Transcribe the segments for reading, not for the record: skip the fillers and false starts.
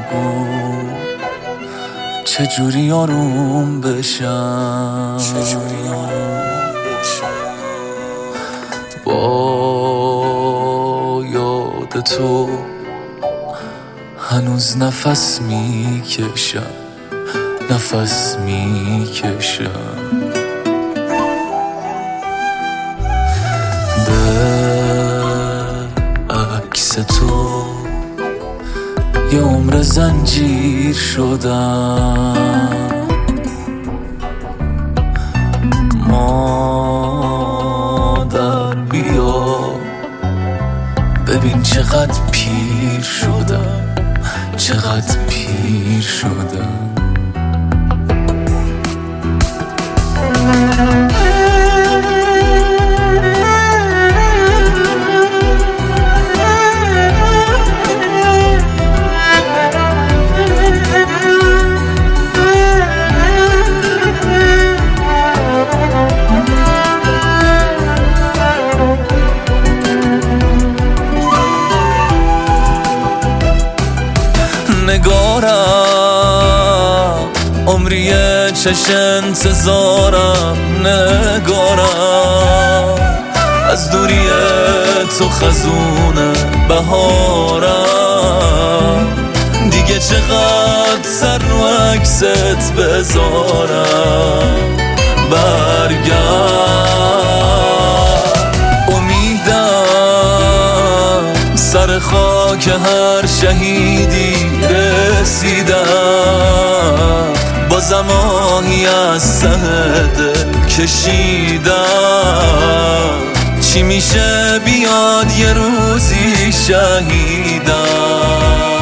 بگو چجوری آروم بشم، با یاد تو هنوز نفس میکشم، نفس میکشم. به عکس تو یه عمر زنجیر شدم، مادر بیا ببین چقدر پیر شدم، چقدر پیر شدم. نگارم عمریه چش انتظارم، نگارم از دوری تو خزونه بهارم، دیگه چقدر سر رو عکست بذارم. برگرد امیدم سر خاک هر شهیدی رسیدم، بازم آهی از ته دل کشیدم. چی میشه بیاد یه روزی شهیدم.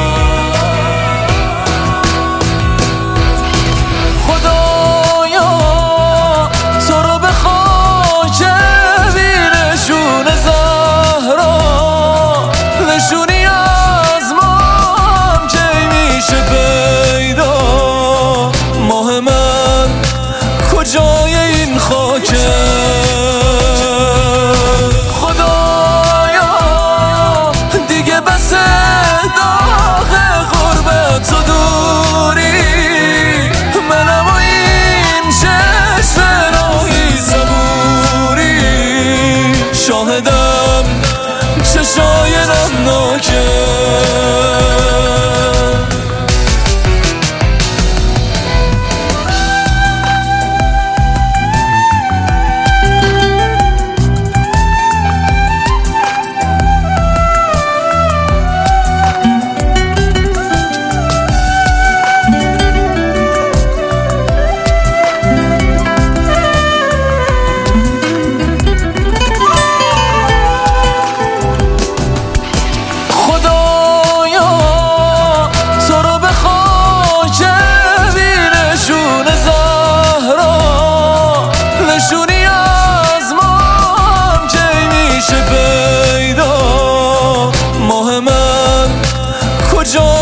خدایا تو رو به خاک بینشون زهرا، نشونی از ما که میشه پیدا. ماه من کجای این خاکه، خدایا دیگه بس داغ غربت و دوری، منم و این چشم راهی صبوری، شاهدم چشای نمناکه. نشونی از ما که میشه پیدا. ماه من کجا